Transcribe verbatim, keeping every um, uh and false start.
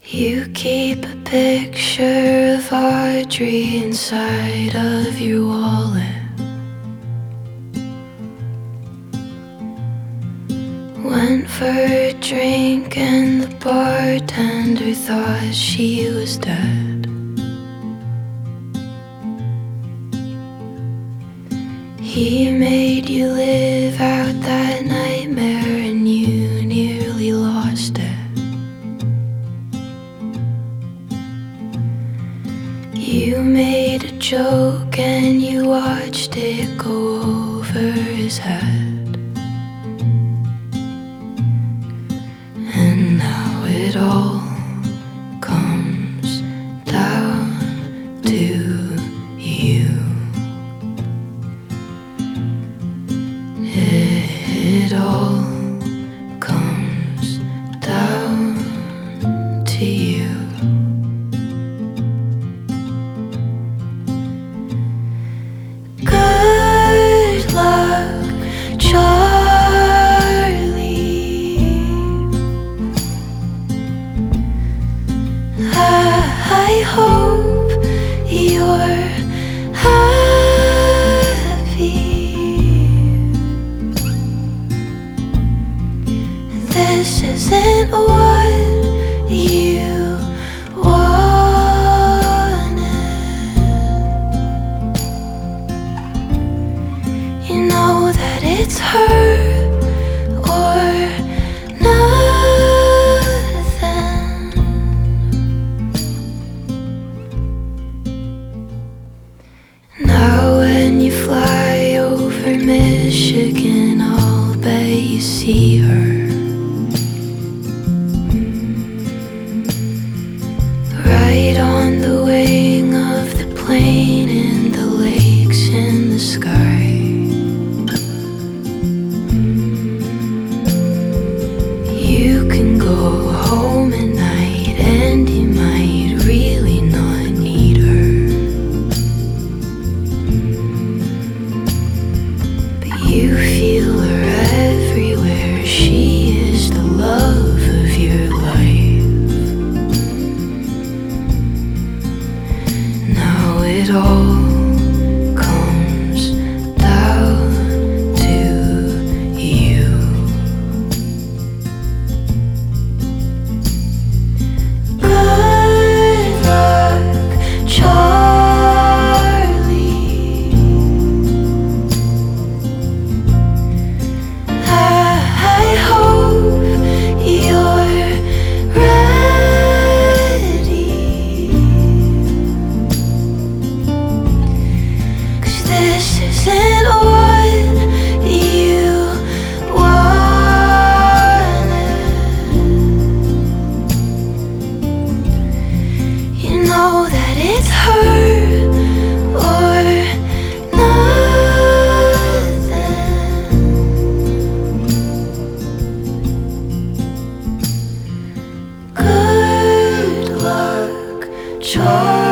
You keep a picture of Audrey inside of your wallet. Went for a drink and the bartender thought she was dead. He made you live out that nightmare and you nearly lost it. You made a joke and you watched it go over his head. And now it all comes down to you. It all comes down to you. Good luck, Charlie. I, I hope you're happy. This isn't what you wanted. You know that it's her or nothing. Now when you fly over Michigan, I'll bet you see her. Right on the wing of the plane, in the lakes in the sky. You can go home at night and you might really not need her. But you feel her everywhere. She is the love of your life. Now it all comes down to you. Good luck, Charlie. I, I hope you're ready. 'Cause this isn't what you wanted. You know that it's her or nothing. Good luck, Charlie.